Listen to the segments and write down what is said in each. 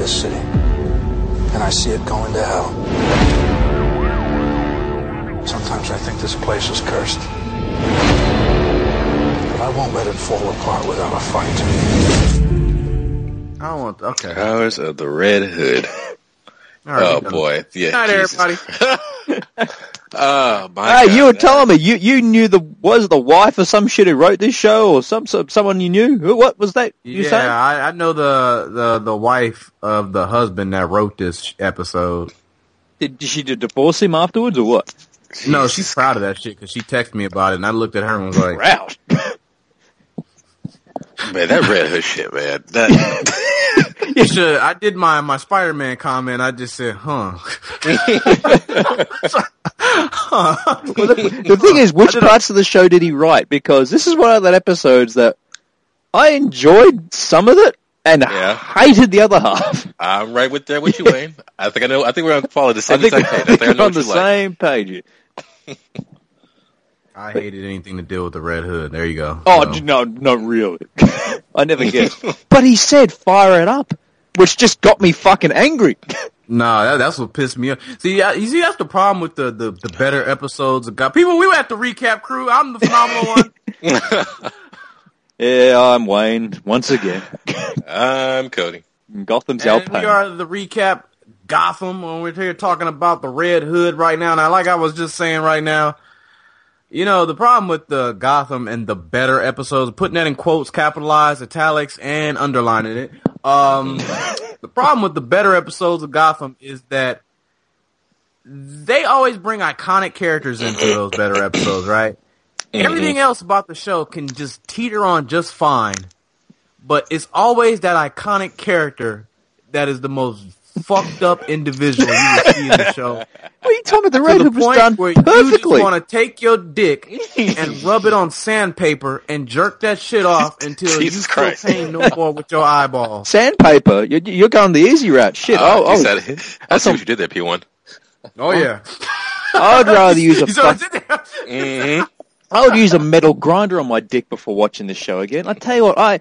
this city, and I see it going to hell. Sometimes I think this place is cursed. But I won't let it fall apart without a fight. I don't want... Okay. Powers of the Red Hood. Right, boy. Yeah. Good night, everybody. Oh, my Hey, God. you were telling me you knew was the wife or some shit who wrote this show, or someone you knew. What was that? You saying? I know the wife of the husband that wrote this episode. Did she divorce him afterwards or what? No, she's proud of that shit because she texted me about it, and I looked at her and was like, Proud. Man, that Red Hood shit, man. You should. I did my Spider-Man comment. I just said, huh. Well, the thing is, which parts of the show did he write? Because this is one of the episodes that I enjoyed some of it and hated the other half. I'm right with you, Wayne. I think we're on follow the same page. I think we're on the same page. I hated anything to do with the Red Hood. There you go. Oh, no, not really. I never get it. But he said, fire it up, which just got me fucking angry. Nah, that's what pissed me off. See, you see, that's the problem with the better episodes of God. People, we were at the recap crew. I'm the phenomenal one. Yeah, I'm Wayne, once again. I'm Cody. Gotham's And Alpine. we are the recap Gotham, when we're here talking about the Red Hood right now. Now, like I was just saying right now, you know, the problem with the Gotham and the better episodes, putting that in quotes, capitalized, italics, and underlining it. The problem with the better episodes of Gotham is that they always bring iconic characters into those better episodes, right? Everything else about the show can just teeter on just fine, but it's always that iconic character that is the most fucked up individual you will see in the show. What are you talking about? The Red Hood was done where you perfectly. just want to take your dick and rub it on sandpaper and jerk that shit off until Jesus you Christ. feel pain no more with your eyeballs. Sandpaper? You're going the easy route. Shit. I see what you did there, P1. Oh yeah. I'd rather use a You saw fuck- it there? I would use a metal grinder on my dick before watching this show again. I tell you what,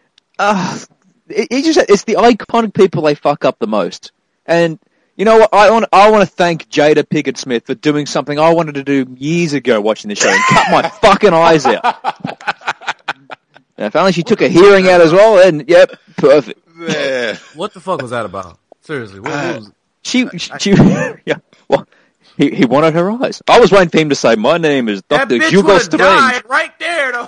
it's the iconic people they fuck up the most. And you know what? I want to thank Jada Pinkett Smith for doing something I wanted to do years ago watching the show and cut my fucking eyes out. Now, if only she took a hearing out as well, then yep, perfect. Yeah. What the fuck was that about? Seriously, what was it? She yeah. Well, he wanted her eyes. I was waiting for him to say, "My name is That Dr. bitch Hugo would have Strange." died right there, though.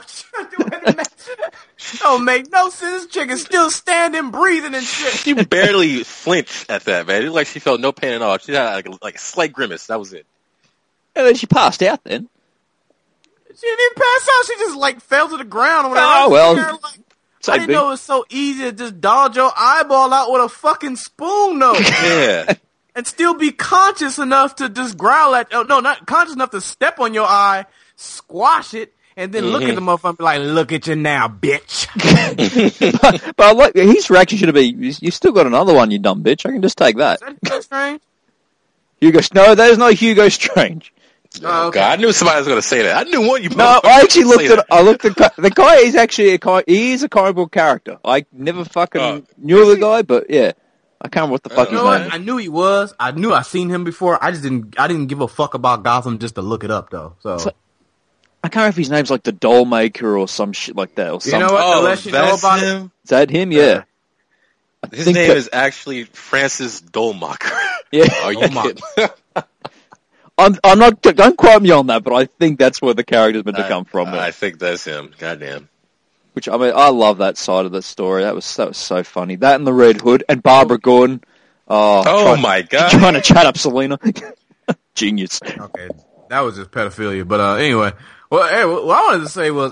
Don't make no sense. This chick is still standing, breathing, and shit. She barely flinched at that, man. It looked like she felt no pain at all. She had like a slight grimace. That was it. And then she passed out then. She didn't even pass out. She just like fell to the ground or whatever. Oh, well. I didn't know it was so easy to just dodge your eyeball out with a fucking spoon, though. Yeah. And still be conscious enough to just growl at, no, not conscious enough to step on your eye, squash it, and then look at the motherfucker and be like, look at you now, bitch. but I like his reaction should have been, "You still got another one, you dumb bitch. I can just take that." Is that Hugo Strange? No, that is not Hugo Strange. Oh, okay. God, I knew somebody was going to say that. I knew one you. No, I actually looked at. I looked at the guy. Is actually he is a comic book character. I never fucking knew the guy, but yeah, I can't remember what the fuck You his know name what? is. I knew he was. I knew I seen him before. I didn't give a fuck about Gotham just to look it up, though. So. I can't remember if his name's like the Doll Maker or some shit like that. Or You know what? Unless you know that's about him. Is that him? Yeah. His think name that- is actually Francis Dolmacher. Yeah. Are you Dolmacher. kidding? I'm not. Don't quote me on that, but I think that's where the character's meant to come from. I think that's him. Goddamn. Which I mean, I love that side of the story. That was so funny. That and the Red Hood and Barbara Gordon. My God. Trying to chat up Selena. Genius. Okay, that was just pedophilia. But anyway, well, hey, what I wanted to say was,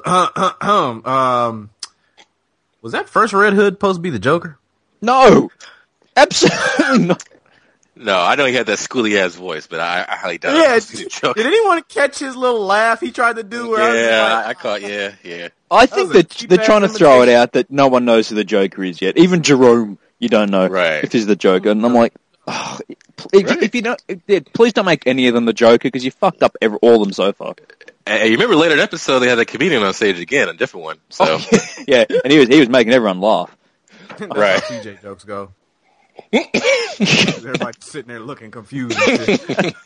was that first Red Hood supposed to be the Joker? No, absolutely not. No, I know he had that schooly ass voice, but I highly doubt Yeah. it. Did anyone catch his little laugh he tried to do? Where I was Yeah, like, I caught. Yeah. I think was a that cheap they're trying to ass throw it out that no one knows who the Joker is yet. Even Jerome, you don't know Right. if he's the Joker. And I'm like, if you don't, please don't make any of them the Joker because you fucked up all of them so far. And you remember later in the episode they had a comedian on stage again, a different one. So Yeah, and he was making everyone laugh. That's Right. how CJ jokes go. Everybody sitting there looking confused. And shit.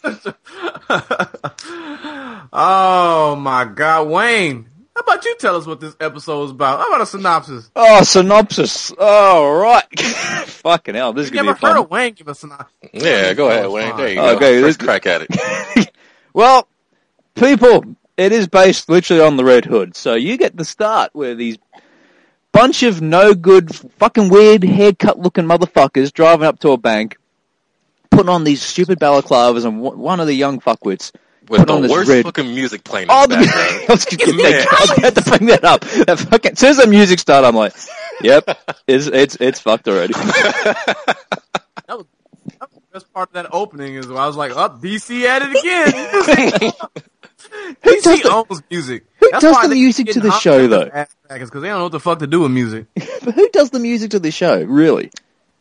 Oh my God, Wayne! How about you tell us what this episode is about? How about a synopsis? Oh, synopsis. All right. Fucking hell, this is You gonna never be fun. heard of Wayne give a synopsis? Yeah, go ahead, Wayne. There you go. Okay, First crack at it. Well, people, it is based literally on the Red Hood. So you get the start where these bunch of no good, fucking weird haircut looking motherfuckers driving up to a bank, putting on these stupid balaclavas, and one of the young fuckwits With put the on this worst red. fucking music playing in Oh, the background. I was about to bring that up. That fucking, as soon as the music started, I'm like, "Yep, it's fucked already." That was the best part of that opening is I was like, DC at it again. Who does DC the- owns music. Who That's does why the they music keep to getting the hot show, with though? their ass backers, because they don't know what the fuck to do with music. But who does the music to the show, really?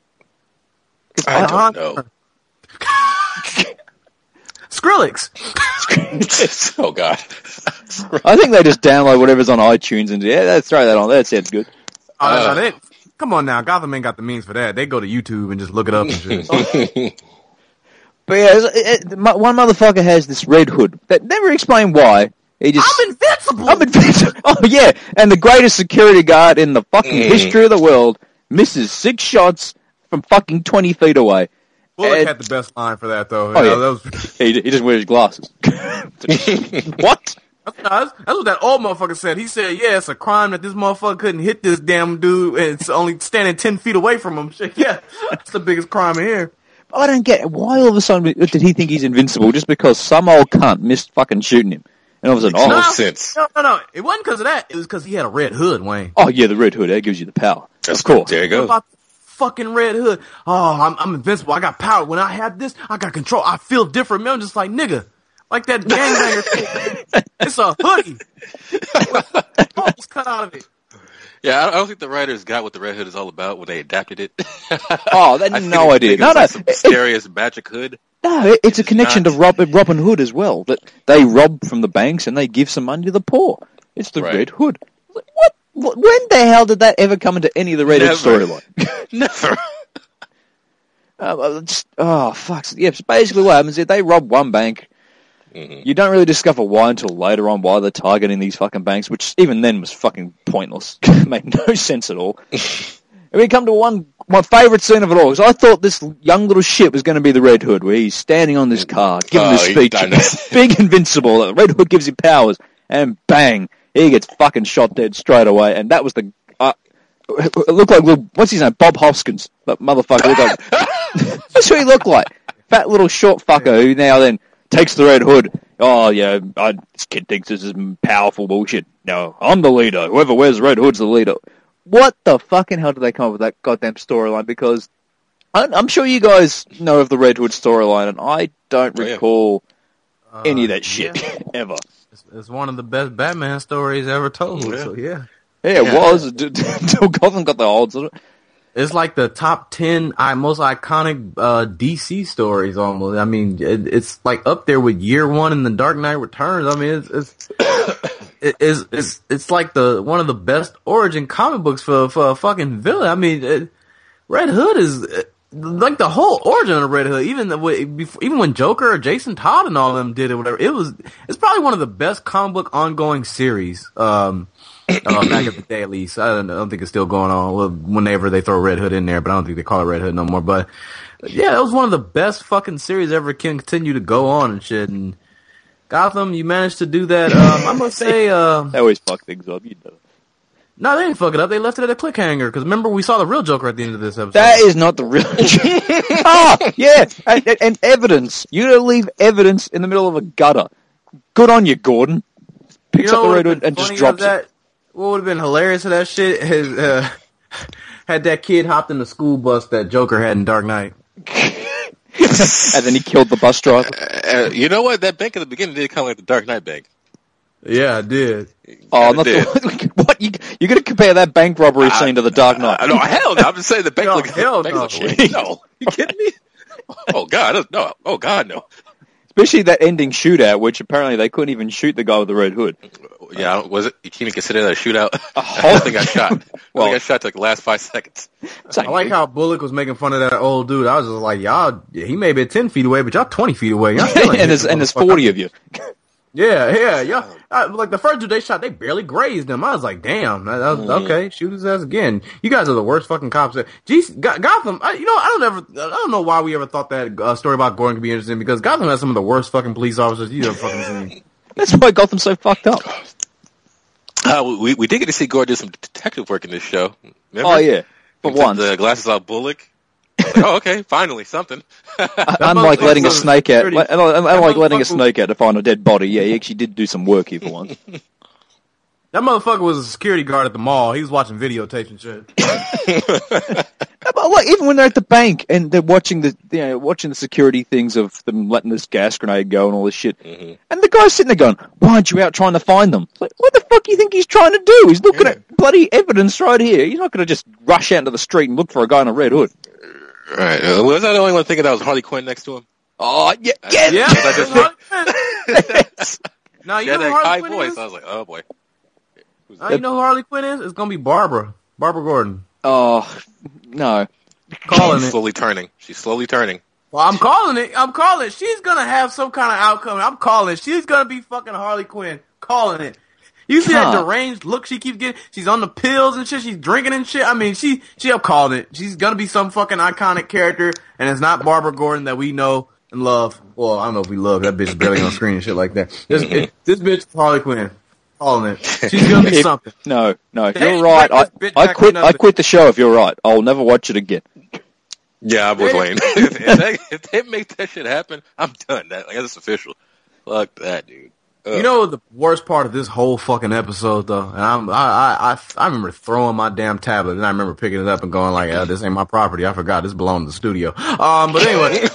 I don't know. Skrillex. Oh God. I think they just download whatever's on iTunes and let's throw that on. That sounds good. Come on now, Gotham ain't got the means for that. They go to YouTube and just look it up and shit. But yeah, one motherfucker has this Red Hood that never explained why. He just I'm invincible. I'm invincible. Oh yeah, and the greatest security guard in the fucking history of the world misses 6 shots from fucking 20 feet away. Bullock And- had the best line for that though. Oh, You yeah. know, that was, He just wears glasses. What? that's what that old motherfucker said. He said, "Yeah, it's a crime that this motherfucker couldn't hit this damn dude, and it's only standing 10 feet away from him." Shit, yeah, that's the biggest crime in here. I don't get why all of a sudden did he think he's invincible just because some old cunt missed fucking shooting him. And all of a sudden, No oh, sense. No. It wasn't because of that. It was because he had a red hood, Wayne. oh yeah, the Red Hood, that gives you the power. That's Of course. There you What go. about the fucking red hood? Oh, I'm invincible. I got power. When I have this, I got control. I feel different. Man, I'm just like, nigga. Like that gangbanger shit. It's a hoodie. Balls cut out of it. Yeah, I don't think the writers got what the Red Hood is all about when they adapted it. Oh, they I had think no it- idea. think No, it's no. like some scariest magic hood. No, it's a connection not. to Robin Hood as well. That they rob from the banks and they give some money to the poor. It's the Right. Red Hood. What? When the hell did that ever come into any of the Red Hood Never. storyline? Never. Fuck. Yeah, so basically what happens is they rob one bank. You don't really discover why until later on why they're targeting these fucking banks, which even then was fucking pointless. Made no sense at all. And we come to my favourite scene of it all, because I thought this young little shit was going to be the Red Hood, where he's standing on this car, giving this speech, I know. big invincible, the Red Hood gives him powers, and bang, he gets fucking shot dead straight away, and that was the, it looked like what's his name, Bob Hoskins, that motherfucker looked like, that's what he looked like, fat little short fucker who now then takes the Red Hood. Oh yeah, this kid thinks this is powerful bullshit. No, I'm the leader, whoever wears the Red Hood's the leader. What the fucking hell did they come up with that goddamn storyline? Because I'm sure you guys know of the Red Hood storyline, and I don't Oh, yeah. recall any of that shit yeah. ever. It's one of the best Batman stories ever told. Yeah. So yeah. Yeah, it was. Until Gotham got the odds on it. It's like the top 10 most iconic DC stories almost. I mean, it's like up there with Year One and The Dark Knight Returns. I mean, it's like one of the best origin comic books for a fucking villain. I mean, Red Hood is like the whole origin of Red Hood. Even when Joker or Jason Todd and all of them did it, whatever. It's probably one of the best comic book ongoing series. Back in the day, at least. I don't think it's still going on. Well, whenever they throw Red Hood in there, but I don't think they call it Red Hood no more. But yeah, it was one of the best fucking series ever. Can continue to go on and shit. And Gotham, you managed to do that. I must say, They always fuck things up, you know. no, they didn't fuck it up. They left it at a cliffhanger. Because remember, we saw the real Joker at the end of this episode. That is not the real. Yeah, and evidence. You don't leave evidence in the middle of a gutter. Good on you, Gordon. Picks up the what Red would've Hood been and just funny drops of it. that? What would have been hilarious of that shit is had that kid hopped in the school bus that Joker had in Dark Knight. And then he killed the bus driver. You know what? That bank at the beginning did kind of like the Dark Knight bank. Yeah, I did. Oh, Kinda not did. the what? You're going to compare that bank robbery scene to the Dark Knight? No, hell no. I'm just saying the bank No, looks hell bank no. looks shady. No, you kidding me? Oh God, no. Oh God, no. Especially that ending shootout, which apparently they couldn't even shoot the guy with the Red Hood. Yeah, was it? You can't even consider that a shootout. A whole thing got shot. Well, got shot to like the last 5 seconds. I like how Bullock was making fun of that old dude. I was just like, y'all, he may be 10 feet away, but y'all 20 feet away. Y'all still ain't and there's 40 of you. Yeah. Like the first dude they shot, they barely grazed him. I was like, damn, that was, okay, shoot his ass again. You guys are the worst fucking cops. Geez, Gotham. I don't know why we ever thought that story about Gordon could be interesting, because Gotham has some of the worst fucking police officers you ever fucking seen. That's why Gotham's so fucked up. We did get to see Gordon do some detective work in this show. Remember? Oh yeah, for once. The glasses off Bullock. Like, oh, okay, finally something. Unlike letting a snake out, unlike letting a snake out to find a dead body. Yeah, he actually did do some work here for once. That motherfucker was a security guard at the mall. He was watching videotapes and shit. But look, even when they're at the bank and they're watching the security things of them letting this gas grenade go and all this shit, and the guy's sitting there going, "Why aren't you out trying to find them?" Like, what the fuck do you think he's trying to do? He's looking at bloody evidence right here. He's not going to just rush out into the street and look for a guy in a red hood. Right. Was I the only one thinking that was Harley Quinn next to him? Oh, yeah. Now, you know that high voice. I was like, oh boy. You know who Harley Quinn is? It's going to be Barbara Gordon. Oh, no. Calling She's it. slowly turning. She's slowly turning. Well, I'm calling it. She's going to have some kind of outcome. I'm calling it. She's going to be fucking Harley Quinn. Calling it. You see that deranged look she keeps getting? She's on the pills and shit. She's drinking and shit. I mean, I'm calling it. She's going to be some fucking iconic character, and it's not Barbara Gordon that we know and love. Well, I don't know if we love. That bitch is barely on screen and shit like that. This bitch is Harley Quinn. Calling it. She's going to be something. No, you're right. I quit the show if you're right. I'll never watch it again. Yeah, I was waiting. If they make that shit happen, I'm done. That's official. Fuck that, dude. You know the worst part of this whole fucking episode, though, and I remember throwing my damn tablet, and I remember picking it up and going like, "This ain't my property. I forgot this belonged to the studio." But anyway,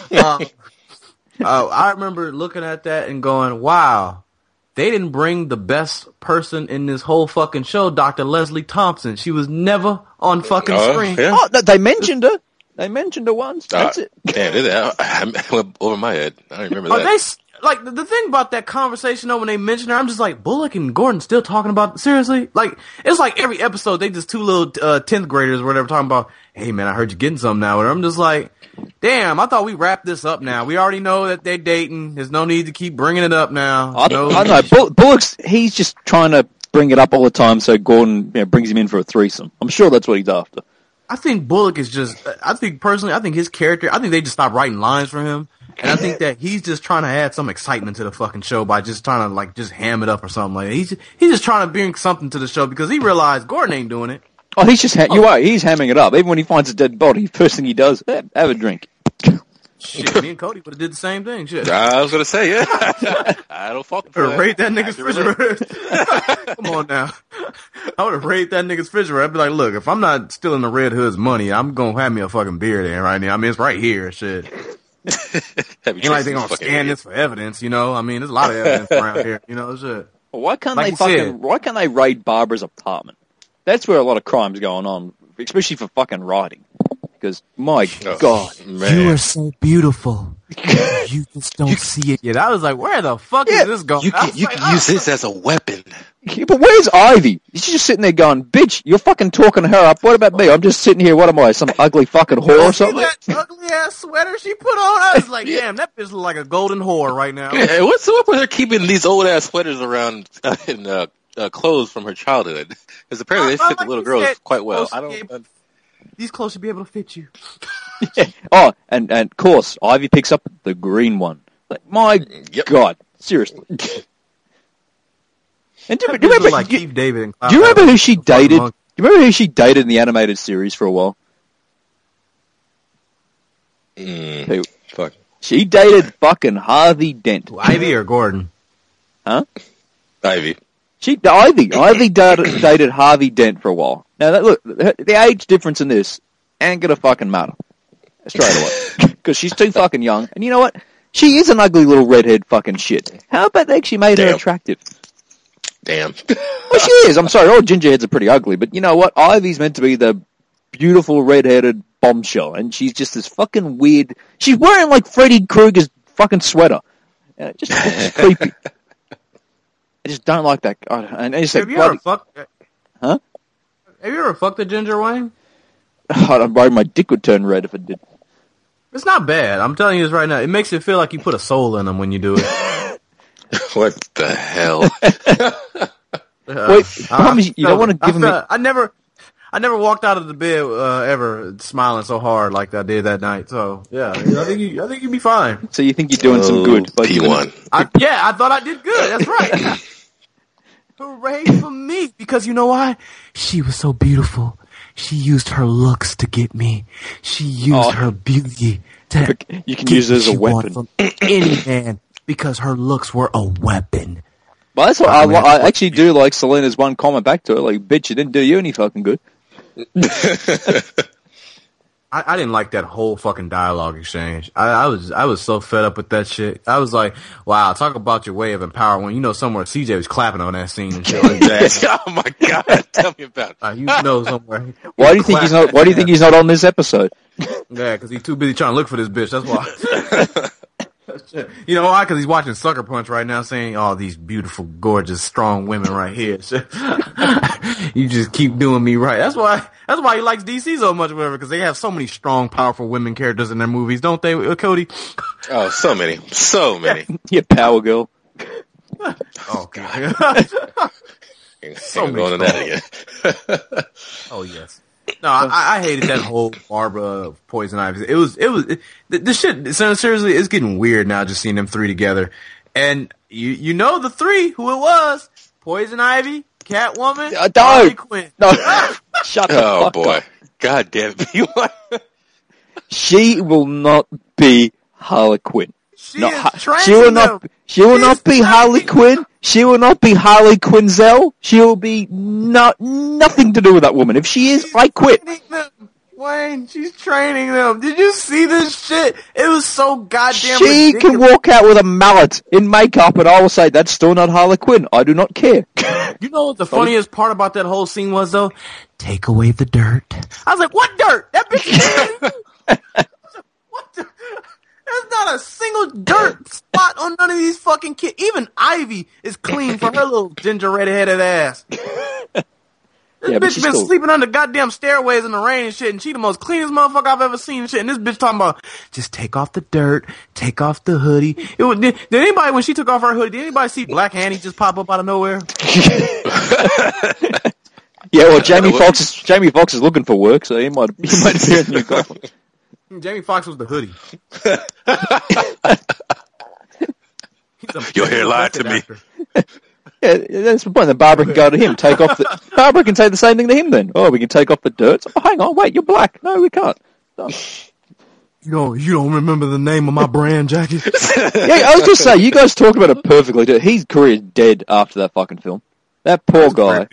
I remember looking at that and going, "Wow, they didn't bring the best person in this whole fucking show, Dr. Leslie Thompson. She was never on fucking screen." Yeah. Oh, they mentioned her. They mentioned her once. That's it. Damn, I went over my head. I don't remember that. Like, the thing about that conversation, though, when they mentioned her, I'm just like, Bullock and Gordon still talking about, seriously? Like, it's like every episode, they just two little 10th graders or whatever talking about, hey, man, I heard you getting something now. And I'm just like, damn, I thought we wrapped this up now. We already know that they're dating. There's no need to keep bringing it up now. I know. Bullock's, he's just trying to bring it up all the time so Gordon brings him in for a threesome. I'm sure that's what he's after. I think Bullock is just, I think his character, I think they just stopped writing lines for him. And I think that he's just trying to add some excitement to the fucking show by just trying to, like, just ham it up or something like that. He's just trying to bring something to the show because he realized Gordon ain't doing it. Oh, he's just, you're right, he's hamming it up. Even when he finds a dead body, first thing he does, have a drink. Shit, me and Cody would have did the same thing, shit. I was going to say, yeah. I don't fault him for that. Raid that nigga's refrigerator. Come on now. I would have raided that nigga's refrigerator. I'd be like, look, if I'm not stealing the Red Hood's money, I'm going to have me a fucking beer there right now. I mean, it's right here, shit. Ain't like they gonna scan this for evidence, you know? I mean, there's a lot of evidence around here, you know? Shit. Well, why can't they raid Barbara's apartment? That's where a lot of crime's going on, especially for fucking writing. Because, my God. Man. You are so beautiful. You just don't see it yet. I was like, where the fuck is this going? You can use this as a weapon. Yeah, but where's Ivy? She's just sitting there going, bitch, you're fucking talking her up. What about me? I'm just sitting here. What am I, some ugly fucking whore or something? That ugly ass sweater she put on? I was like, damn, that bitch look like a golden whore right now. Yeah, what's up with her keeping these old ass sweaters around in clothes from her childhood? Because apparently they fit the little girls quite well. These clothes should be able to fit you. Yeah. Oh, and of course, Ivy picks up the green one. Like, my God, seriously. And do you remember like Keith David? Do you remember who she dated? Do you remember who she dated in the animated series for a while? Who? Fuck. She dated fucking Harvey Dent. Ivy or Gordon? Huh? Ivy. Ivy dated Harvey Dent for a while. Now, look, the age difference in this ain't gonna fucking matter straight away because she's too fucking young. And you know what? She is an ugly little redhead fucking shit. How about they actually made her attractive? Damn. Well, she is. I'm sorry, all gingerheads are pretty ugly, but you know what? Ivy's meant to be the beautiful redheaded bombshell, and she's just this fucking weird. She's wearing like Freddy Krueger's fucking sweater. Just creepy. I just don't like that. And I just Have you ever fucked? Huh? Have you ever fucked a ginger, Wayne? I'm worried my dick would turn red if it did. It's not bad. I'm telling you this right now. It makes it feel like you put a soul in them when you do it. What the hell? Wait, promise you don't want to give him. I never walked out of the bed ever smiling so hard like I did that night. So yeah, I think you'd be fine. So you think you're doing some good? P1. I thought I did good. That's right. Hooray for me! Because you know why? She was so beautiful. She used her looks to get me. She used her beauty to. You can use it as a weapon from any man because her looks were a weapon. But that's what I actually do like Selena's one comment back to her, like, bitch, it didn't do you any fucking good. I didn't like that whole fucking dialogue exchange. I was so fed up with that shit. I was like, wow, talk about your way of empowerment. When you know somewhere CJ was clapping on that scene and shit like that. Oh my god, tell me about it. You know somewhere. Why do you think he's not on this episode? Yeah, because he's too busy trying to look for this bitch. That's why. You know why? Because he's watching Sucker Punch right now, saying, "Oh, these beautiful, gorgeous, strong women right here." You just keep doing me right. That's why he likes DC so much, whatever. Because they have so many strong, powerful women characters in their movies, don't they, Cody? Oh, so many. Yeah, Power Girl. Oh god. So going to that again. Oh yes. No, I hated that whole Barbara Poison Ivy. It was the shit. Seriously, it's getting weird now just seeing them three together. And you know the three who it was: Poison Ivy, Catwoman, Harley Quinn. No, shut the fuck up. Oh boy, god damn it! She will not be Harley Quinn. She will not be Harley Quinn. She will not be Harley Quinzel. She will be nothing to do with that woman. If she is, I quit. Wayne, she's training them. Did you see this shit? It was so goddamn She ridiculous. can walk out with a mallet in makeup and I will say, that's still not Harley Quinn. I do not care. You know what the funniest part about that whole scene was, though? Take away the dirt. I was like, what dirt? That bitch. What the? There's not a single dirt spot on none of these fucking kids. Even Ivy is clean for her little ginger red-headed ass. This bitch been sleeping under goddamn stairways in the rain and shit, and she the most cleanest motherfucker I've ever seen and shit. And this bitch talking about, just take off the dirt, take off the hoodie. Did anybody, when she took off her hoodie, did anybody see Black Hanny just pop up out of nowhere? Yeah, well, Jamie Foxx is looking for work, so he might appear in the new Gotham. Jamie Foxx was the hoodie. Your hair lied to me. Yeah, that's the point. Then Barbara can go to him, Barbara can say the same thing to him then. Oh, we can take off the dirt. Oh, hang on, wait, you're black. No, we can't. No. You don't remember the name of my brand jacket? Yeah, I was just saying, you guys talked about it perfectly. His career is dead after that fucking film. That poor guy.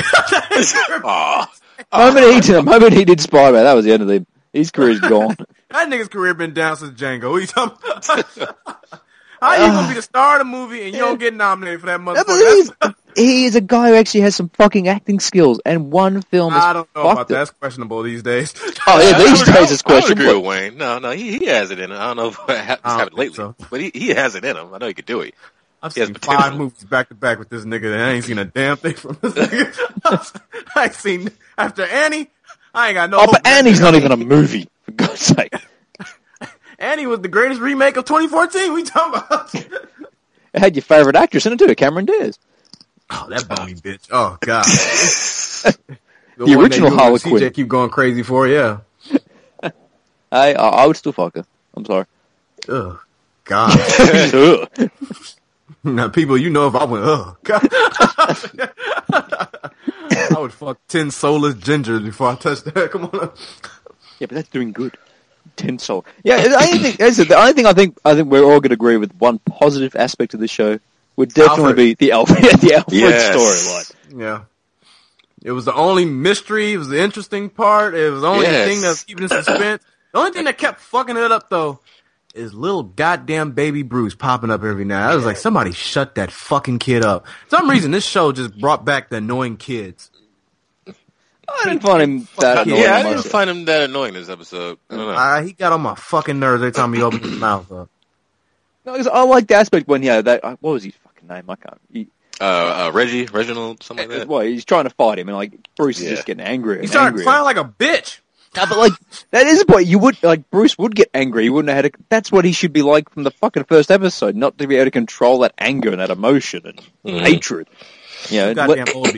Moment he did Spider-Man, that was the end of him. His career's gone. That nigga's career been down since Django. What are you talking about? How you gonna be the star of the movie and you don't get nominated for that motherfucker? He is a guy who actually has some fucking acting skills, and one film is I don't know about that. That's questionable these days. Oh yeah, these days it's questionable. I would agree with Wayne. No, he has it in him. I don't know if it happened lately, so. But he has it in him. I know he could do it. I've seen 5 movies back to back with this nigga, and I ain't seen a damn thing from this nigga. I ain't seen after Annie. I ain't got no. Oh, but Annie's not even a movie, for God's sake. Annie was the greatest remake of 2014. We talking about? It had your favorite actress in it too, Cameron Diaz. Oh, that bony bitch. Oh God. The original Harley Quinn. CJ keep going crazy for, yeah. I would still fuck her. I'm sorry. Ugh. God. Now, people, you know if I went, God. I would fuck 10 soulless gingers before I touch that. Come on. Yeah, but that's doing good. 10 soul. Yeah, the only thing I think we're all going to agree with, one positive aspect of the show would definitely be the Alfred storyline. Yeah. It was the only mystery. It was the interesting part. It was the only thing that was keeping it in suspense. The only thing that kept fucking it up, though, is little goddamn baby Bruce popping up every now. I was like, somebody shut that fucking kid up. For some reason, this show just brought back the annoying kids. I didn't find him that annoying. Yeah, I didn't find him that annoying this episode. I don't know. He got on my fucking nerves every time he opened his mouth up. No, because I like the aspect when, what was his fucking name? I can't. Reginald, something like that. Well, he's trying to fight him, and like Bruce is just getting angrier. He started crying like a bitch. No, but like that is a point. You would like Bruce would get angry. He wouldn't have had. That's what he should be like from the fucking first episode, not to be able to control that anger and that emotion and hatred. You know,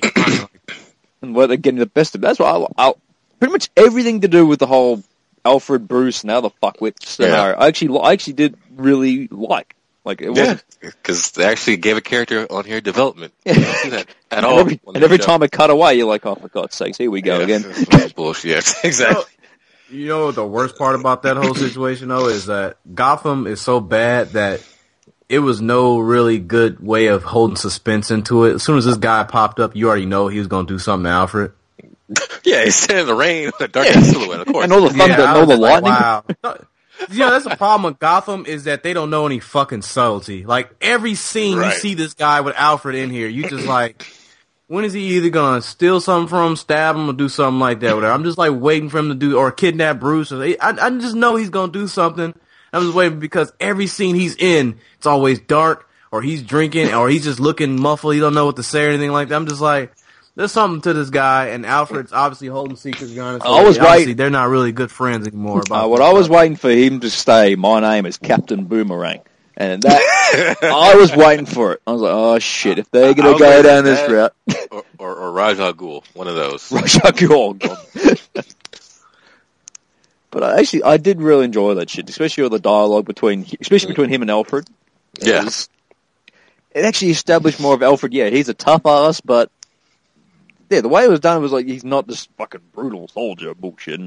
and what they're getting the best of. That's what I pretty much everything to do with the whole Alfred, Bruce, and other fuckwit scenario. I actually did really like. Like it wasn't because they actually gave a character on here development. Yeah. You don't see that at all. Every time it cut away, you're like, oh, for God's sakes, here we go again. Bullshit. Exactly. You know the worst part about that whole situation though is that Gotham is so bad that it was no really good way of holding suspense into it. As soon as this guy popped up, you already know he was going to do something to Alfred. Yeah, he's standing in the rain with a dark ass silhouette, of course. And all the thunder and all the lightning. Wow. Yeah, that's the problem with Gotham is that they don't know any fucking subtlety. Like, every scene you see this guy with Alfred in here, you just like, when is he either gonna steal something from him, stab him, or do something like that? Whatever. I'm just like waiting for him to do, or kidnap Bruce. I just know he's gonna do something. I'm just waiting because every scene he's in, it's always dark, or he's drinking, or he's just looking muffled. He don't know what to say or anything like that. I'm just like, there's something to this guy, and Alfred's obviously holding secrets behind his face. They're not really good friends anymore. I was waiting for him to say, my name is Captain Boomerang. And that, I was waiting for it. I was like, oh shit, if they're going to go down this route. Or Ra's al Ghul, one of those. Ra's al Ghul, God. But I did really enjoy that shit, especially all the dialogue between him and Alfred. Yes. It actually established more of Alfred. Yeah, he's a tough ass, but yeah, the way it was done was like he's not this fucking brutal soldier bullshit.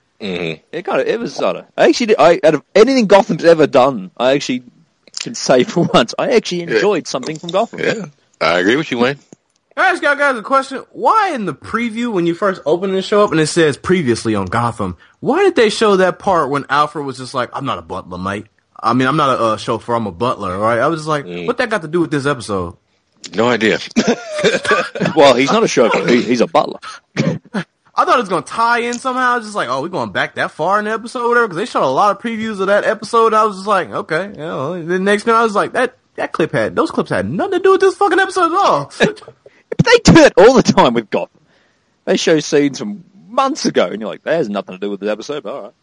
It was out of anything Gotham's ever done, I actually can say for once, I actually enjoyed something from Gotham. Yeah, I agree with you, Wayne. I ask y'all guys a question. Why in the preview, when you first open the show up and it says previously on Gotham, why did they show that part when Alfred was just like, I'm not a butler, mate. I mean, I'm not a chauffeur, I'm a butler, all right? I was just like, what that got to do with this episode? No idea. Well, he's not a chauffeur. He's a butler. I thought it was going to tie in somehow. I was just like, oh, we're going back that far in the episode or whatever, because they showed a lot of previews of that episode. I was just like, okay. You know, the next thing I was like, those clips had nothing to do with this fucking episode at all. But they do it all the time with Gotham. They show scenes from months ago, and you're like, that has nothing to do with this episode, but alright.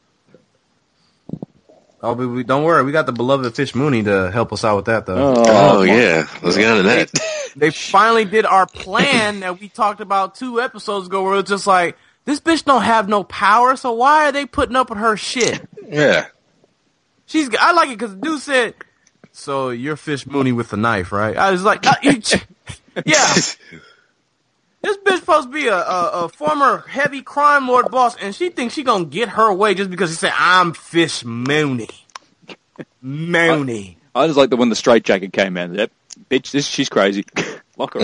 Oh, but don't worry, we got the beloved Fish Mooney to help us out with that, though. Oh yeah, let's get on to that. They finally did our plan that we talked about 2 episodes ago, where it's just like, this bitch don't have no power, so why are they putting up with her shit? Yeah. I like it because the dude said, so you're Fish Mooney with the knife, right? I was like, yeah. This bitch supposed to be a former heavy crime lord boss, and she thinks she gonna get her way just because she said, I'm Fish Mooney. Mooney. I just like that when the straitjacket came out. That bitch, she's crazy. Lock her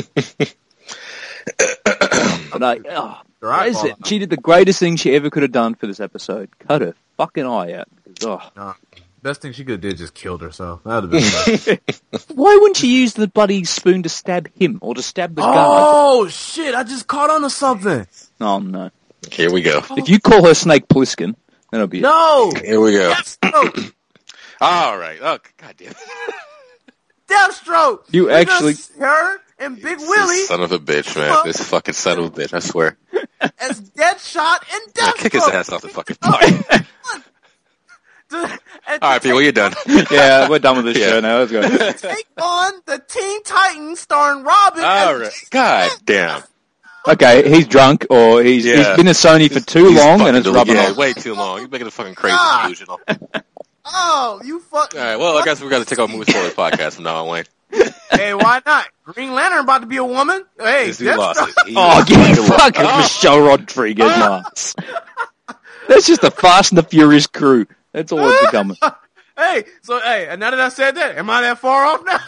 up. She did the greatest thing she ever could have done for this episode. Cut her fucking eye out. Best thing she could have did just killed herself. That would have been best. Why wouldn't she use the bloody spoon to stab him or to stab the guard? Oh shit! I just caught on to something. Oh no! Here we go. If you call her Snake Plissken, then it'll be no. Here we go. Deathstroke. All right. Oh goddamn. Deathstroke. You actually her and Big Willie. Son of a bitch, man! This fucking son of a bitch! I swear. As Deadshot and Deathstroke. Kick his ass off the fucking park. All right, people, you're done. Yeah, we're done with this show now. Let's go. Take on the Teen Titans starring Robin. All right. God damn. Okay, he's drunk, or he's been at Sony for too long, and it's rubbing off. Way too long. You're making it fucking crazy delusional. Oh, you fuck. All right, well, I guess we got to take our Movie Spoilers podcast from now on, Wayne. Hey, why not? Green Lantern about to be a woman? Hey, he lost it. Get fucking Michelle Rodriguez, Mars. That's just the Fast and the Furious crew. That's all it's becoming. And now that I said that, am I that far off now?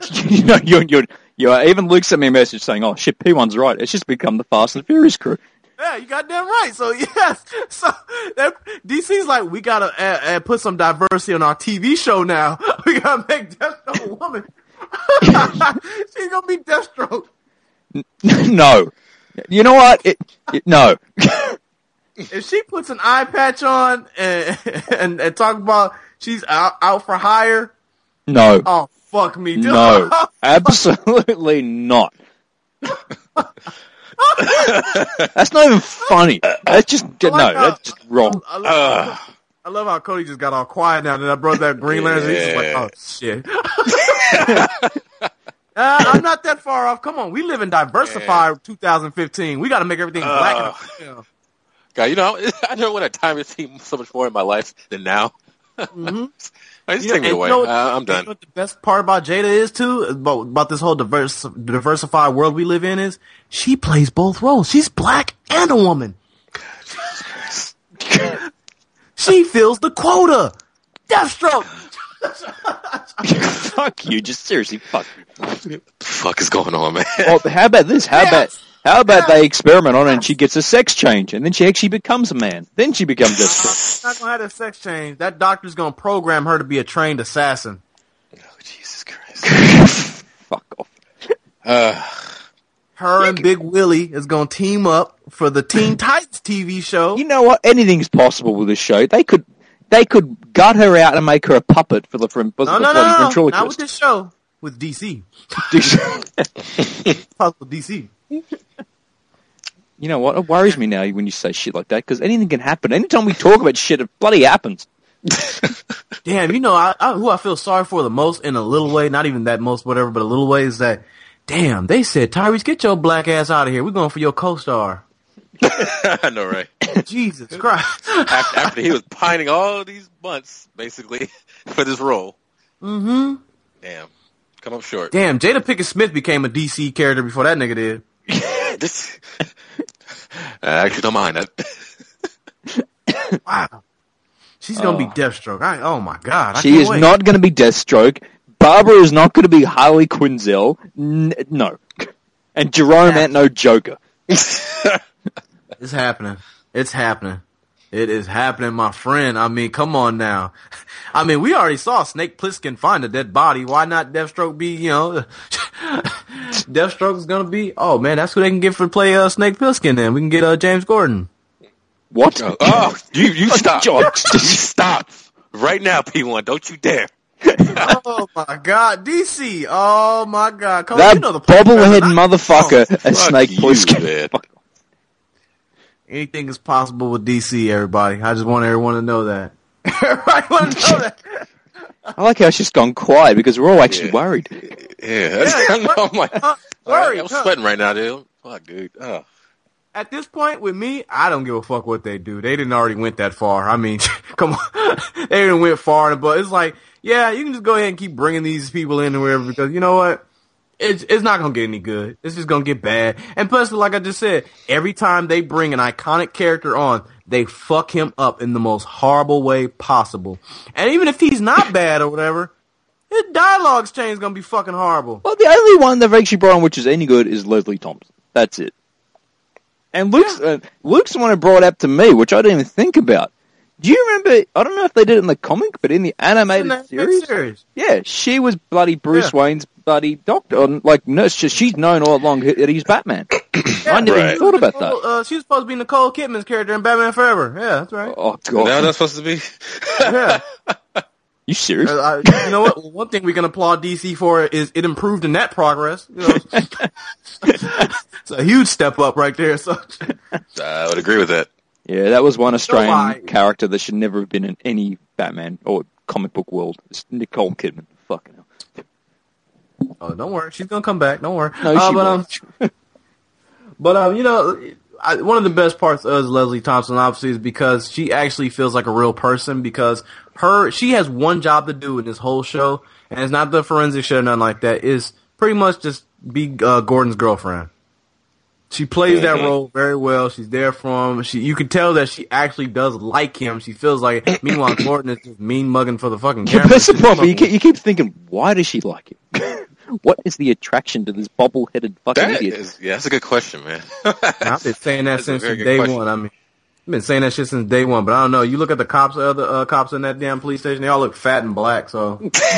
Even Luke sent me a message saying, oh shit, P1's right. It's just become the Fast and the Furious crew. Yeah, you goddamn right. So, yes. So, DC's like, we gotta put some diversity on our TV show now. We gotta make Deathstroke a woman. She's gonna be Deathstroke. No. You know what? No. If she puts an eye patch on and talk about she's out for hire, No. Oh, fuck me, dude. No. Absolutely not. That's not even funny. That's just that's just wrong. I love how Cody just got all quiet now that I brought that Green Lantern. He's just like, oh shit. I'm not that far off. Come on, we live in diversified 2015. We got to make everything black. God, you know, I never want a time to see so much more in my life than now. Mm-hmm. Just take me away. I'm done. You know what the best part about Jada is too, about this whole diversified world we live in is she plays both roles. She's black and a woman. She fills the quota. Deathstroke. Fuck you. Just seriously, fuck you. What the fuck is going on, man? Well, how about this? How about they experiment on her and she gets a sex change and then she actually becomes a man. Then she becomes Deathstroke. She's not going to have a sex change. That doctor's going to program her to be a trained assassin. Oh, Jesus Christ. Fuck off. Her and Big Willie is going to team up for the Teen Titans TV show. You know what? Anything's possible with this show. They could gut her out and make her a puppet for the ventriloquist. Not with this show. With DC. Possible DC. You know what? It worries me now when you say shit like that, because anything can happen. Anytime we talk about shit, it bloody happens. Damn, you know who I feel sorry for the most in a little way, not even that most, whatever, but a little way, is that, damn, they said, Tyrese, get your black ass out of here. We're going for your co-star. I know, right? Jesus Christ. After he was pining all these months, basically, for this role. Mm-hmm. Damn. Come up short. Damn, Jada Pinkett Smith became a DC character before that nigga did. I actually don't mind that. Wow. She's going to be Deathstroke. Oh my God. She is not going to be Deathstroke. Barbara is not going to be Harley Quinzel. No. And Jerome ain't no Joker. It's happening. It's happening. It is happening, my friend. I mean, come on now. I mean, we already saw Snake Plissken find a dead body. Why not Deathstroke be, Deathstroke's gonna be, oh man, that's who they can get for play Snake Plissken then. We can get James Gordon. What? Oh, you stop. You stop. Right now, P1. Don't you dare. Oh my God, DC. Oh my God. Come that on, you know the bobblehead motherfucker, a Snake Plissken. Anything is possible with DC, everybody. I just want everyone to know that. Everybody want to know that. I like how it's just gone quiet because we're all actually worried. Yeah. I'm like, worried. I'm sweating right now, dude. Fuck, dude. Oh. At this point, with me, I don't give a fuck what they do. They didn't already went that far. I mean, come on. They didn't went far, but it's like, yeah, you can just go ahead and keep bringing these people in or whatever because you know what? It's not going to get any good. It's just going to get bad. And plus, like I just said, every time they bring an iconic character on, they fuck him up in the most horrible way possible. And even if he's not bad or whatever, his dialogue exchange is going to be fucking horrible. Well, the only one they've actually brought on which is any good is Leslie Thompson. That's it. And Luke's the one who brought up to me, which I didn't even think about. Do you remember, I don't know if they did it in the comic, but in the animated series? Yeah, she was bloody Bruce Wayne's bloody doctor, like nurse. She's known all along that he's Batman. I never even thought about that. She's supposed to be Nicole Kidman's character in Batman Forever. Yeah, that's right. Oh, God. Now that's supposed to be? Yeah. You serious? You know what? One thing we can applaud DC for is it improved in that progress. You know? It's a huge step up right there. So I would agree with that. Yeah, that was one Australian character that should never have been in any Batman or comic book world. It's Nicole Kidman. Fucking hell. Oh, don't worry. She's going to come back. Don't worry. No, she won't. But, you know, one of the best parts of Leslie Thompson, obviously, is because she actually feels like a real person because she has one job to do in this whole show, and it's not the forensic show or nothing like that. It's pretty much just be Gordon's girlfriend. She plays that role very well. She's there for him. You can tell that she actually does like him. She feels like it. Meanwhile, Gordon is just mean mugging for the fucking camera. That's the problem. You keep thinking, why does she like him? What is the attraction to this bobble-headed fucking idiot? That's a good question, man. I've been saying that since day one. I mean, I've been saying that shit since day one, but I don't know. You look at the cops, other cops in that damn police station, they all look fat and black, so.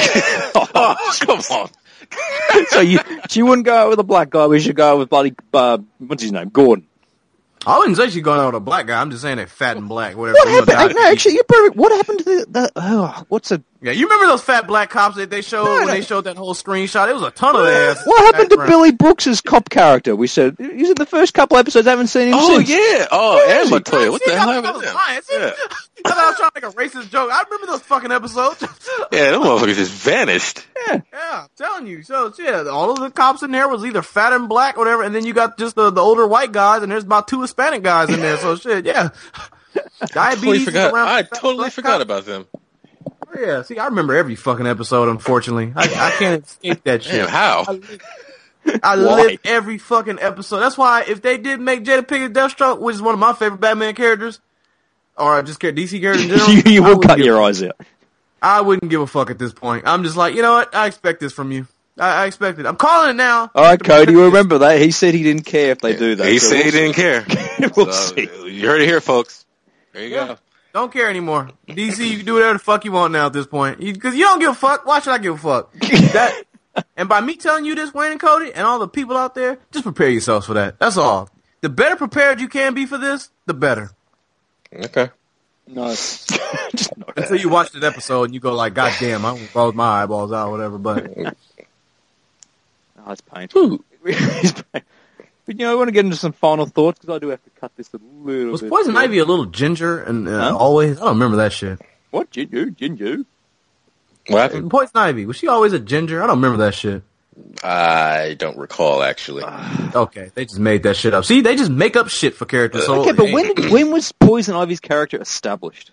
Oh, come on. So she wouldn't go out with a black guy, we should go out with bloody, what's his name, Gordon. I wouldn't say she's going out with a black guy. I'm just saying they're fat and black, whatever. What happened? No, actually, you're perfect. What happened to Yeah, you remember those fat black cops that they showed when they showed that whole screenshot? It was a ton of ass. What happened to Billy Brooks's cop character? We said he's in the first couple episodes. I haven't seen him since. Yeah. Oh, and Montoya. What the hell happened to him? Yeah. I thought I was trying to make a racist joke. I remember those fucking episodes. Yeah, them motherfuckers just vanished. Yeah, I'm telling you. So, yeah, all of the cops in there was either fat and black or whatever, and then you got just the older white guys, and there's about 2 Hispanic guys in there. So, shit, yeah. Diabetes I totally forgot about them. Oh, yeah, see, I remember every fucking episode, unfortunately. I can't escape that shit. Damn, how? I live every fucking episode. That's why if they did make Jada Pinkett Deathstroke, which is one of my favorite Batman characters, or just DC characters in general, you will cut your eyes out. I wouldn't give a fuck at this point. I'm just like, you know what? I expect this from you. I expect it. I'm calling it now. All right, Cody, remember that. He said he didn't care if they do that. He said he didn't care. We'll see. You heard it here, folks. There you go. Don't care anymore. DC, you can do whatever the fuck you want now at this point. Because you don't give a fuck. Why should I give a fuck? And by me telling you this, Wayne and Cody, and all the people out there, just prepare yourselves for that. That's all. The better prepared you can be for this, the better. Okay. Nice. Until you watch that episode and you go like, God damn, I'm going to close my eyeballs out or whatever, but... Oh, it's painful. But, I want to get into some final thoughts, because I do have to cut this a little bit. Was Poison Ivy a little ginger and always? I don't remember that shit. What? Ginger? What happened? Poison Ivy, was she always a ginger? I don't remember that shit. I don't recall, actually. Okay, they just made that shit up. See, they just make up shit for characters. So, okay, but when was Poison Ivy's character established?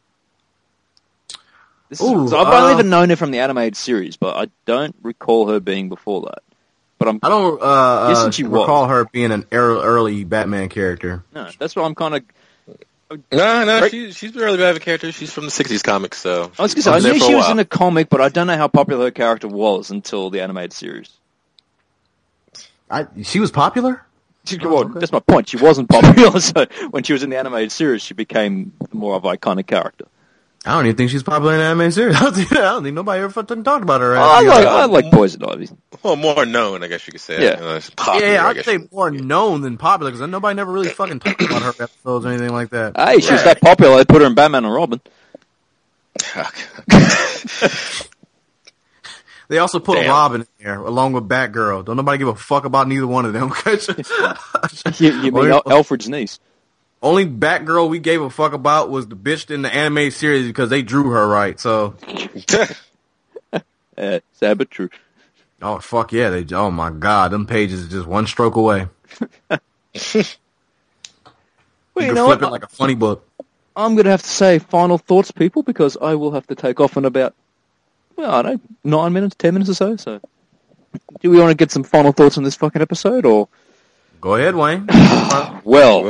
I've only even known her from the animated series, but I don't recall her being before that. But I don't recall her being an early Batman character. No, that's what I'm kind of... No, she's an early Batman character. She's from the 60s comics, so... I was going to say, I knew she was in a comic, but I don't know how popular her character was until the animated series. She was popular? That's my point. She wasn't popular, so when she was in the animated series, she became more of an iconic character. I don't even think she's popular in the animated series. I don't think nobody ever fucking talked about her. I like Poison Ivy. Well, more known, I guess you could say. Yeah, popular, I'd say more known than popular, because nobody never really fucking talked about her episodes or anything like that. Hey, she was that popular, they put her in Batman and Robin. They also put Robin in there, along with Batgirl. Don't nobody give a fuck about neither one of them. You mean Alfred's niece? Only Batgirl we gave a fuck about was the bitch in the animated series because they drew her right, so. Sad but true. Oh, fuck yeah. Oh my god, them pages are just one stroke away. Well, you know flip it like a funny book. I'm going to have to say final thoughts, people, because I will have to take off in about, I don't know, 9 minutes, 10 minutes or so. So, do we want to get some final thoughts on this fucking episode, or? Go ahead, Wayne. Well,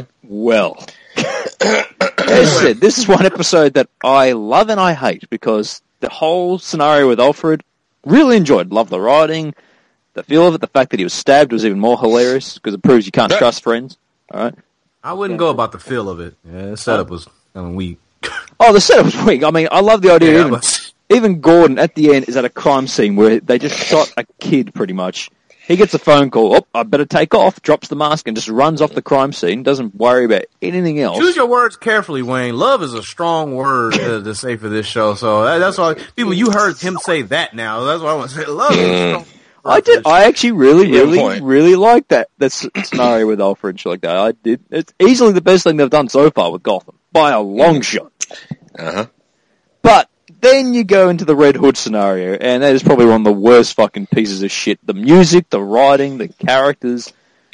as I said, this is one episode that I love and I hate, because the whole scenario with Alfred, really enjoyed. Loved the writing, the feel of it, the fact that he was stabbed was even more hilarious, because it proves you can't trust friends. All right. I wouldn't go about the feel of it. Yeah, the setup was kind of weak. Oh, the setup was weak. I mean, I love the idea. Even Gordon at the end is at a crime scene where they just shot a kid, pretty much. He gets a phone call. Oh, I better take off. Drops the mask and just runs off the crime scene. Doesn't worry about anything else. Choose your words carefully, Wayne. Love is a strong word to say for this show. So that's why people. You heard him say that now. That's what I want to say. Love is a strong word. I did. I actually really like that scenario with Alfred and shit like that. I did. It's easily the best thing they've done so far with Gotham by a long shot. But then you go into the Red Hood scenario, and that is probably one of the worst fucking pieces of shit. The music, the writing, the characters,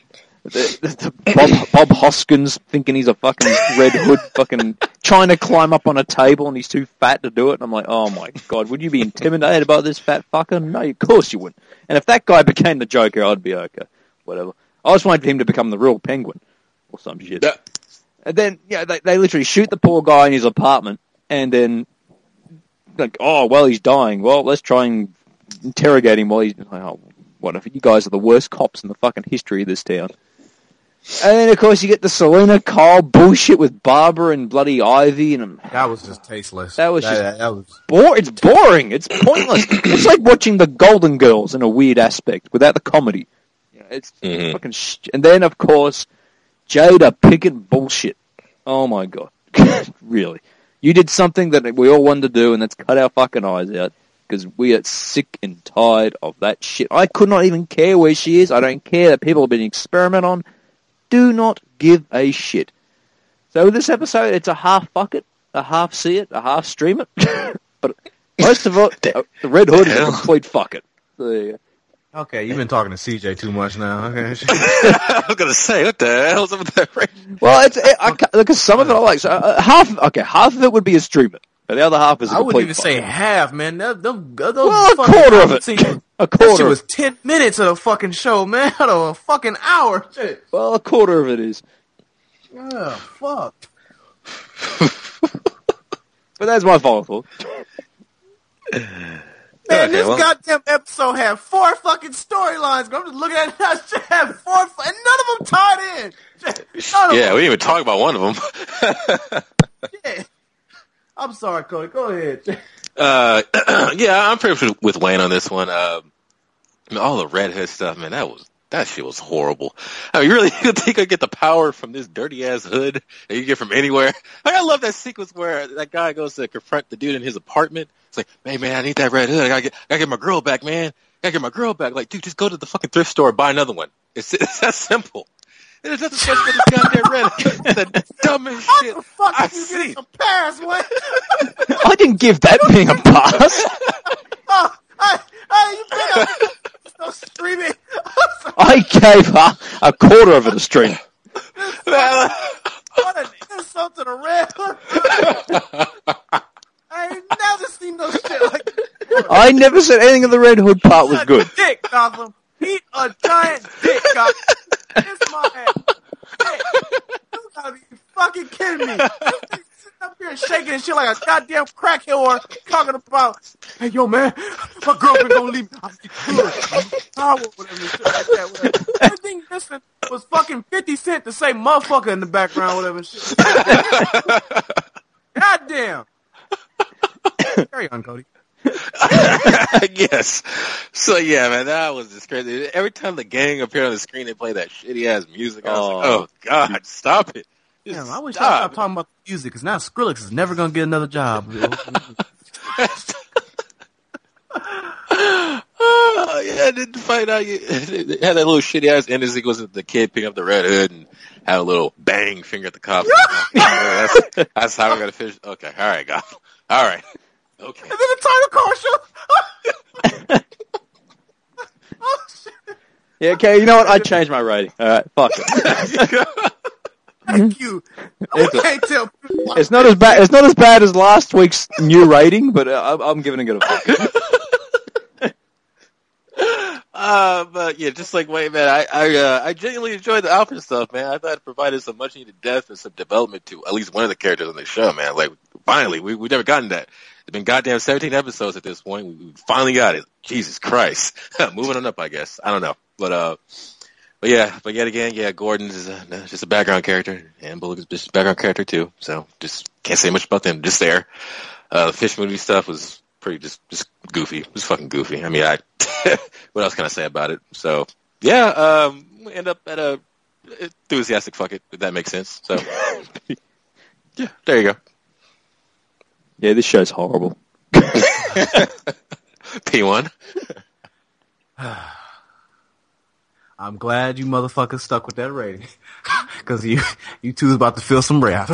Bob Hoskins thinking he's a fucking Red Hood, fucking trying to climb up on a table and he's too fat to do it. And I'm like, oh my god, would you be intimidated by this fat fucker? No, of course you wouldn't. And if that guy became the Joker, I'd be okay. Whatever. I just wanted him to become the real Penguin or some shit. Yeah. And then, they literally shoot the poor guy in his apartment, and then, like, oh, well, he's dying. Well, let's try and interrogate him while he's like, oh, whatever. You guys are the worst cops in the fucking history of this town. And then, of course, you get the Selena Kyle bullshit with Barbara and bloody Ivy. And that was just tasteless. That was It's boring. It's pointless. It's like watching the Golden Girls in a weird aspect without the comedy. It's fucking and then, of course, Jada Pinkett bullshit. Oh, my God. Really. You did something that we all wanted to do, and that's cut our fucking eyes out, because we are sick and tired of that shit. I could not even care where she is. I don't care that people have been experimenting on. Do not give a shit. So with this episode, it's a half fuck it, a half see it, a half stream it. But most of it, the Red Hood is a complete fuck it. So there you go. Okay, you've been talking to CJ too much now. Okay. I was gonna say, what the hell's up with that? Well, look at some of it I like. So half of it would be a stream it, but the other half is a complete I wouldn't even fuck say it. half, man. Those Well, a quarter of it. A That quarter. shit was 10 minutes of the fucking show, man. Out of a fucking hour. Shit. Well, a quarter of it is. Oh, fuck. But that's my final thought. Man, this goddamn episode had 4 fucking storylines. I'm just looking at it. I should have 4, and none of them tied in. Yeah, we didn't even talk about one of them. Yeah. I'm sorry, Cody. Go ahead. Yeah, I'm pretty sure with Wayne on this one. I mean, all the Red Hood stuff, man, that shit was horrible. I mean, you really think I get the power from this dirty ass hood that you get from anywhere? Like, I love that sequence where that guy goes to confront the dude in his apartment. It's like, hey man, I need that Red Hood. I gotta get my girl back, man. I gotta get my girl back. Like, dude, just go to the fucking thrift store and buy another one. It's that simple. There's nothing special about this goddamn Red Hood. It's the dumbest How shit the fuck I've did you seen. get some Paris, Wayne? I didn't give that thing a pass. You been up streaming. I gave her a quarter of it a stream. What an insult to the Red Hood. I ain't never seen no shit like that. I never said anything of the Red Hood part was good. Dick, Gotham. He a giant dick, Gotham. It's my ass. Dick. You gotta be fucking kidding me. Sitting up here shaking and shit like a goddamn crack whore talking about, hey, yo, man, my girlfriend gonna leave me. I'm good. Power, whatever, shit like that, whatever. Everything missing was fucking 50 Cent to say motherfucker in the background, whatever shit. Goddamn. Carry on, Cody. Yes. So yeah, man, that was just crazy. Every time the gang appeared on the screen, they play that shitty ass music. I was like, oh god, stop it. Damn, I wish I stopped talking about the music, because now Skrillex is never gonna get another job. Yeah, didn't find out you had that little shitty ass end sequence with the kid picking up the Red Hood and had a little bang finger at the cops. That's how we're gonna finish. Okay, all right, guys. All right. Okay. And then the title commercial. Oh shit! Yeah, okay, you know what? I changed my rating. Alright, fuck it. Thank you. I can't tell. It's not as bad as last week's new rating, but I'm giving it a fuck. But yeah, just like Wayne, man, I genuinely enjoyed the Alfred stuff, man. I thought it provided some much needed depth and some development to at least one of the characters on the show, man. Like, finally, we've never gotten that. It's been goddamn 17 episodes at this point. We finally got it. Jesus Christ. Moving on up, I guess. I don't know. But yet again, yeah, Gordon's is just a background character, and Bullock is just a background character too. So just can't say much about them. Just there. The Fish movie stuff was pretty just goofy. It was fucking goofy. I mean, what else can I say about it? So yeah, we end up at a enthusiastic fuck it, if that makes sense. So yeah, there you go. Yeah, this show's horrible. P1. I'm glad you motherfuckers stuck with that rating, because you two is about to feel some wrath.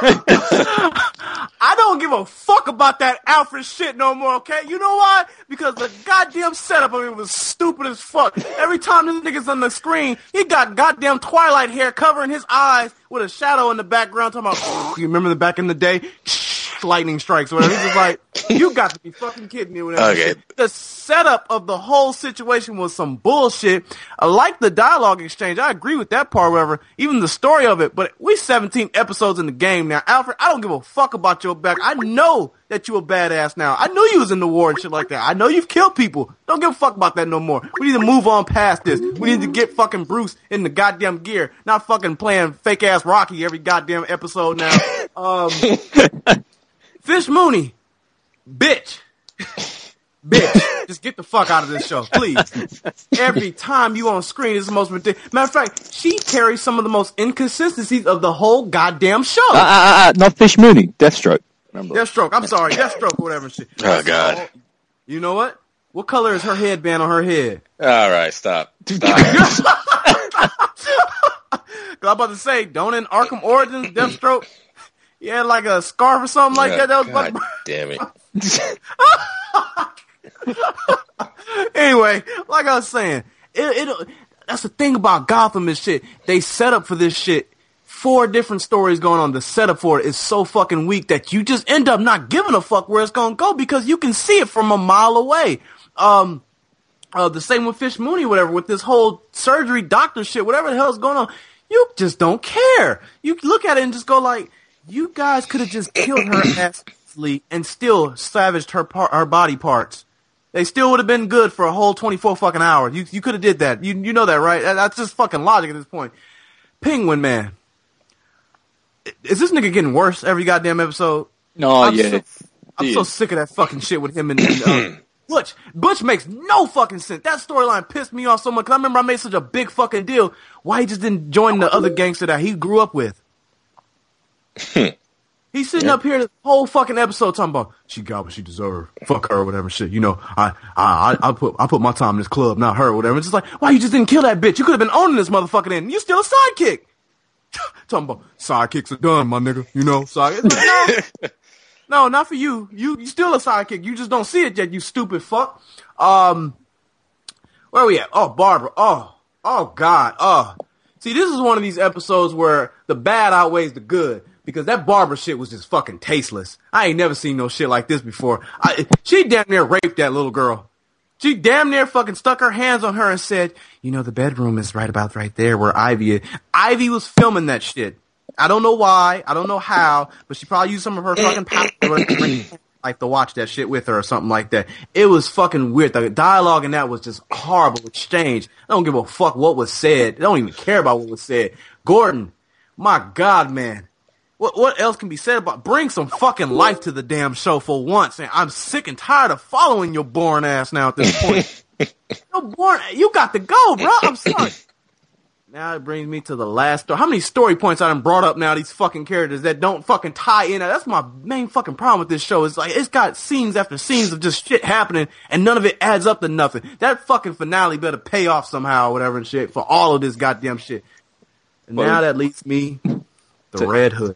I don't give a fuck about that Alfred shit no more, okay? You know why? Because the goddamn setup of it was stupid as fuck. Every time this nigga's on the screen, he got goddamn Twilight hair covering his eyes with a shadow in the background talking about, you remember the back in the day? Lightning strikes or whatever. He's just like, you got to be fucking kidding me with that shit. The setup of the whole situation was some bullshit. I like the dialogue exchange. I agree with that part, whatever. Even the story of it. But we 17 episodes in the game now. Alfred, I don't give a fuck about your back. I know that you a badass now. I knew you was in the war and shit like that. I know you've killed people. Don't give a fuck about that no more. We need to move on past this. We need to get fucking Bruce in the goddamn gear. Not fucking playing fake ass Rocky every goddamn episode now. Fish Mooney, bitch, just get the fuck out of this show, please. Every time you on screen is the most ridiculous. Matter of fact, she carries some of the most inconsistencies of the whole goddamn show. Not Fish Mooney, Deathstroke. Remember? Deathstroke. I'm sorry, Deathstroke, whatever shit. Oh, God. You know what? What color is her headband on her head? All right, stop. I'm about to say, don't in Arkham Origins, Deathstroke, he had like a scarf or something like that. That was God damn it. Anyway, like I was saying, that's the thing about Gotham and shit. They set up for this shit. 4 different stories going on. The setup for it is so fucking weak that you just end up not giving a fuck where it's gonna go because you can see it from a mile away. The same with Fish Mooney, whatever, with this whole surgery doctor shit, whatever the hell's going on. You just don't care. You look at it and just go like, you guys could have just killed her ass and still savaged her body parts. They still would have been good for a whole 24 fucking hours. You could have did that. You know that, right? That's just fucking logic at this point. Penguin Man. Is this nigga getting worse every goddamn episode? No, I'm so sick of that fucking shit with him and Butch. Butch makes no fucking sense. That storyline pissed me off so much because I remember I made such a big fucking deal. Why he just didn't join the other gangster that he grew up with? He's sitting up here the whole fucking episode talking about she got what she deserved. Fuck her or whatever shit. You know, I put my time in this club, not her or whatever. It's just like, why you just didn't kill that bitch? You could have been owning this motherfucker then. You still a sidekick. Talking about sidekicks are done, my nigga. You know, no, not for you. You still a sidekick. You just don't see it yet, you stupid fuck. Where are we at? Oh, Barbara. Oh, God. See, this is one of these episodes where the bad outweighs the good. Because that Barbara shit was just fucking tasteless. I ain't never seen no shit like this before. She damn near raped that little girl. She damn near fucking stuck her hands on her and said, you know, the bedroom is right about right there where Ivy is. Ivy was filming that shit. I don't know why. I don't know how. But she probably used some of her fucking power like to watch that shit with her or something like that. It was fucking weird. The dialogue in that was just horrible exchange. I don't give a fuck what was said. I don't even care about what was said. Gordon, my God, man. What else can be said about bring some fucking life to the damn show for once? And I'm sick and tired of following your boring ass now at this point. You got to go, bro. I'm sorry. Now it brings me to the last story. How many story points I done brought up now, these fucking characters that don't fucking tie in? That's my main fucking problem with this show. It's like, it's got scenes after scenes of just shit happening and none of it adds up to nothing. That fucking finale better pay off somehow or whatever and shit for all of this goddamn shit. And now that leads me to Red Hood.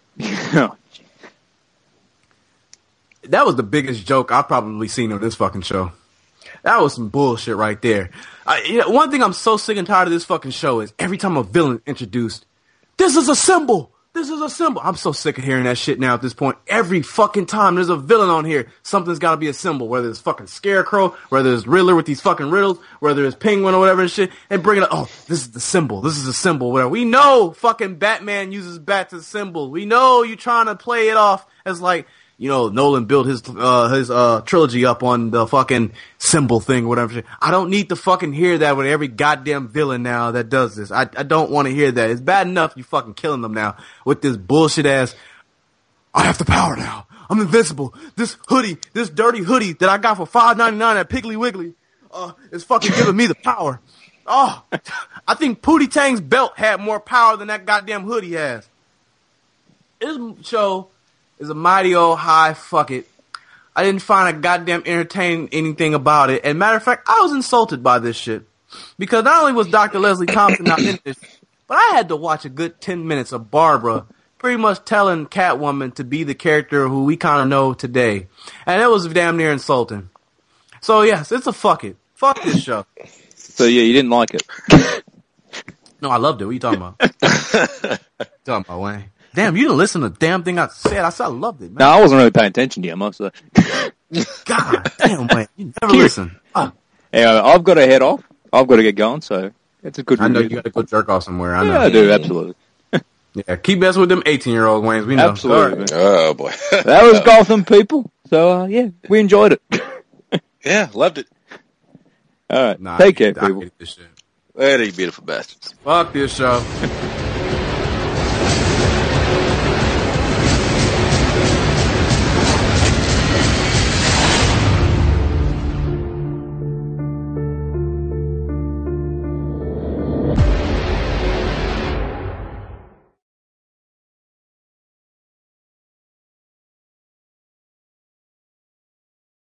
That was the biggest joke I've probably seen on this fucking show. That was some bullshit right there. One thing I'm so sick and tired of this fucking show is every time a villain introduced, this is a symbol. This is a symbol. I'm so sick of hearing that shit now at this point. Every fucking time there's a villain on here, something's got to be a symbol. Whether it's fucking Scarecrow, whether it's Riddler with these fucking riddles, whether it's Penguin or whatever and shit, and bring it up. Oh, this is the symbol. This is a symbol. Whatever. We know fucking Batman uses bats as a symbol. We know you're trying to play it off as like, you know, Nolan built his trilogy up on the fucking symbol thing, whatever. I don't need to fucking hear that with every goddamn villain now that does this. I don't want to hear that. It's bad enough you fucking killing them now with this bullshit ass, I have the power now. I'm invincible. This hoodie, this dirty hoodie that I got for $5.99 at Piggly Wiggly, is fucking giving me the power. Oh, I think Pootie Tang's belt had more power than that goddamn hoodie has. This show is a mighty old high fuck it. I didn't find a goddamn entertaining anything about it. And matter of fact, I was insulted by this shit. Because not only was Dr. Leslie Thompson not in this, but I had to watch a good 10 minutes of Barbara pretty much telling Catwoman to be the character who we kind of know today. And it was damn near insulting. So yes, it's a fuck it. Fuck this show. So yeah, you didn't like it? No, I loved it. What are you talking about? Talking about, Wayne? Damn, you didn't listen to the damn thing I said. I said I loved it, man. No, I wasn't really paying attention to you, I must say. God damn, man. You never listen. Anyway, I've got to head off. I've got to get going, so it's a good I know review. you got to go jerk off somewhere. I know. Yeah, I do, absolutely. Yeah, keep messing with them 18-year-old Waynes. We know. Absolutely. Oh, boy. That was Gotham, people. So, yeah, we enjoyed it. Yeah, loved it. All right, Nah, take care, I people. hate this shit. Later, you beautiful bastards. Fuck this show.